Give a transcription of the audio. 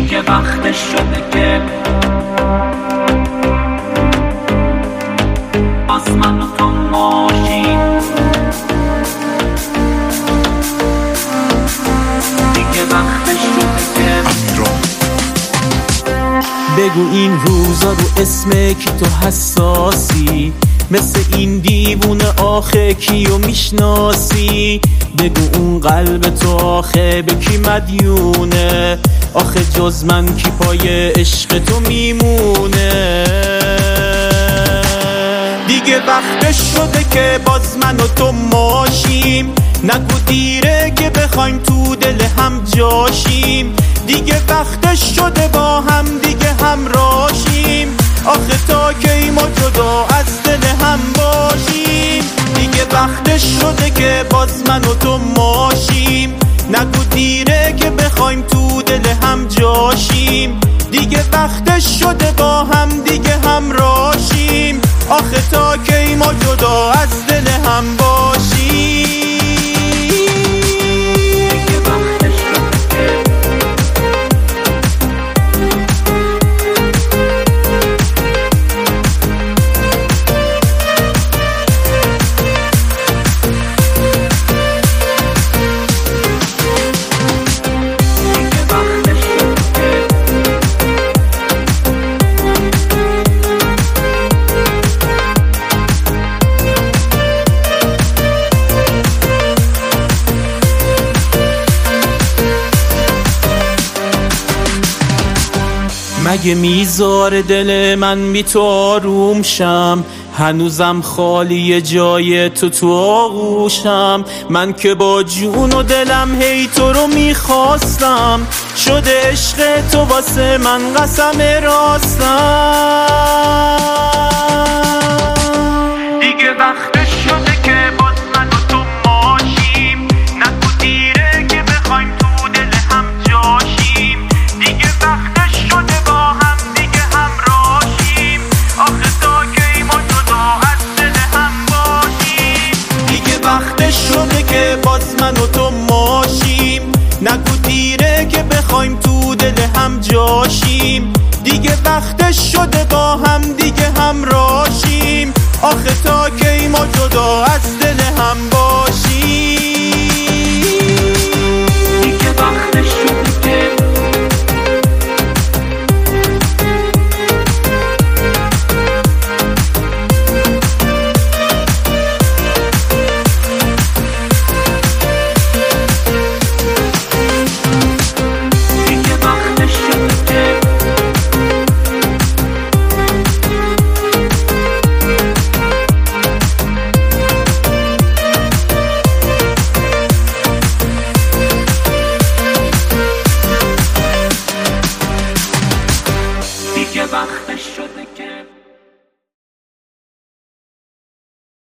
دیگه وقتش شده که باز من و تو ماشیم. دیگه وقتش شده که بگو این روزا رو اسم کی تو حساسی، مثل این دیوونه آخه کیو میشناسی؟ بگو اون قلب تو آخه به کی مدیونه؟ آخه جز من کی پای عشق تو میمونه؟ دیگه وقتش شده که باز من و تو ماشیم، نگو دیره که بخوایم تو دل هم جاشیم. دیگه وقتش شده با هم دیگه همراشیم، آخه تا کی ما جدا از دل هم باشیم. دیگه وقتش شده که باز من و تو ماشیم، نگو دیره که بخوایم تو دل هم جاشیم. دیگه وقتش شده با هم دیگه همراشیم، آخه تا کی ما جدا از دل هم باشیم. مگه میذاره دل من بی تو آروم شم؟ هنوزم خالی جای تو آغوشم. من که با جون و دلم هی تو رو میخواستم، شده عشق تو واسه من قسم راستم. دیگه وقت